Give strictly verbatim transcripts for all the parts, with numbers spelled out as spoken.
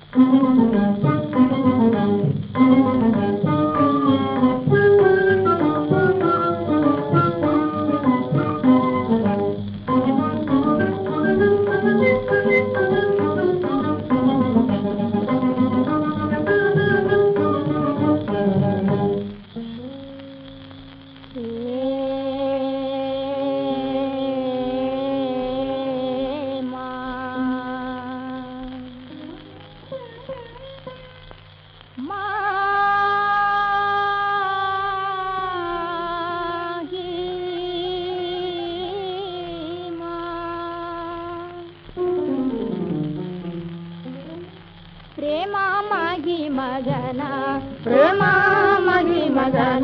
ప్రేమ మగి మగన ప్రేమ మగి మగన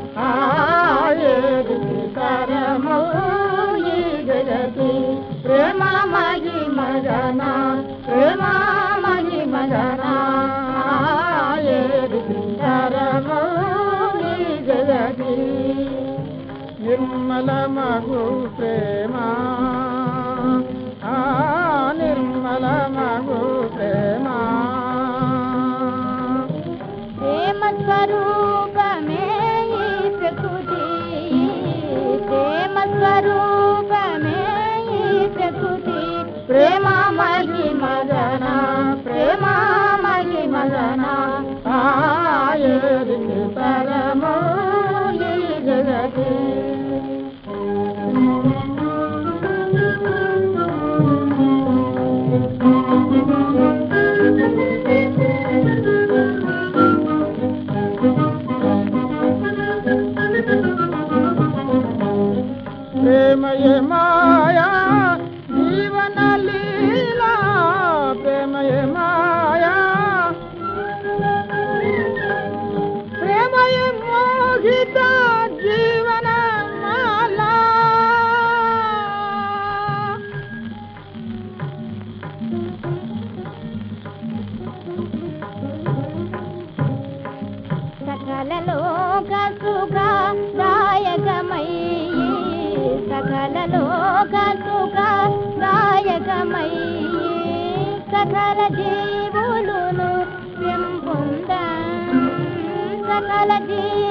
ఆయేది తరమో ఈ జగతి ప్రేమ మగి మగన ప్రేమ మగి మగన ఆయేది తరమో ఈ జగతి నిర్మల మగు ప్రేమ ఆ నిర్మల మగు ప్రేమ స్వరూపమే ఈ ప్రకృతి ప్రేమ స్వరూపమే ఈ ప్రకృతి ప్రేమ మగి మగన ప్రేమ మగి మగన ఆయేది పరమో ఈ జగతి ప్రేమయే మాయా జీవన లీలా ప్రేమయే మాయా ప్రేమయే మోహిత జీవన మాలా సకల లోక సుఖ దాయకమై సకల లోక సుఖ దాయకమై సకల జీవులను పెంపొంద సకల జీవులను